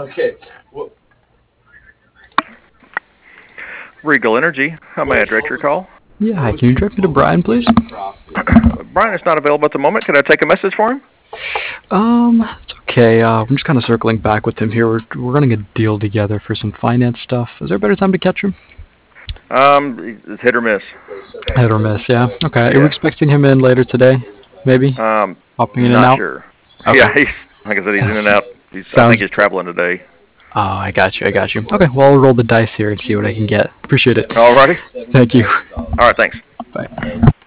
Okay. Well, Regal Energy. How may I direct your call? Yeah, hi. Can you direct me to Brian, please? Brian is not available at the moment. Can I take a message for him? It's okay. I'm just kind of circling back with him here. We're running a deal together for some finance stuff. Is there a better time to catch him? It's hit or miss. Hit or miss, yeah. Okay. Are Yeah. we expecting him in later today? Maybe? Popping in and Not out? sure. Okay. Yeah, like I said, he's in and out. I think he's traveling today. Oh, I got you. Okay, well, I'll roll the dice here and see what I can get. Appreciate it. All righty. Thank you. All right, thanks. Bye.